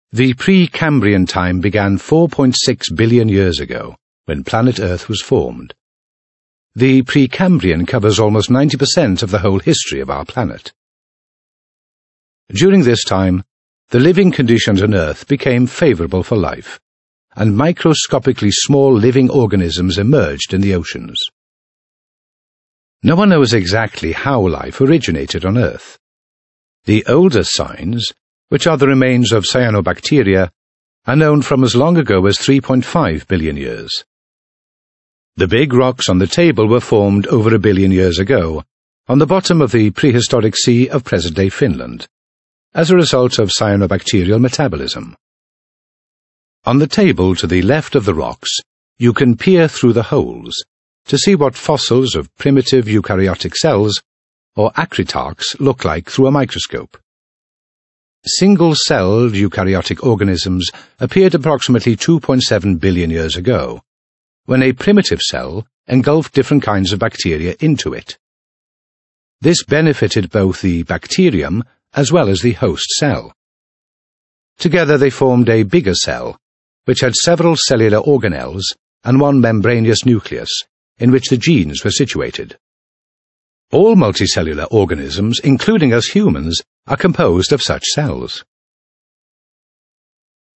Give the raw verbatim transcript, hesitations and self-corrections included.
The Precambrian time began four point six billion years ago, when planet Earth was formed. The Precambrian covers almost ninety percent of the whole history of our planet. During this time, the living conditions on Earth became favorable for life, and microscopically small living organisms emerged in the oceans. No one knows exactly how life originated on Earth. The oldest signs, which are the remains of cyanobacteria, are known from as long ago as three point five billion years. The big rocks on the table were formed over a billion years ago, on the bottom of the prehistoric sea of present-day Finland, as a result of cyanobacterial metabolism. On the table to the left of the rocks, you can peer through the holes to see what fossils of primitive eukaryotic cells, or acritarchs, look like through a microscope. Single-celled eukaryotic organisms appeared approximately two point seven billion years ago, when a primitive cell engulfed different kinds of bacteria into it. This benefited both the bacterium as well as the host cell. Together they formed a bigger cell, which had several cellular organelles and one membranous nucleus, in which the genes were situated. All multicellular organisms, including us humans, are composed of such cells.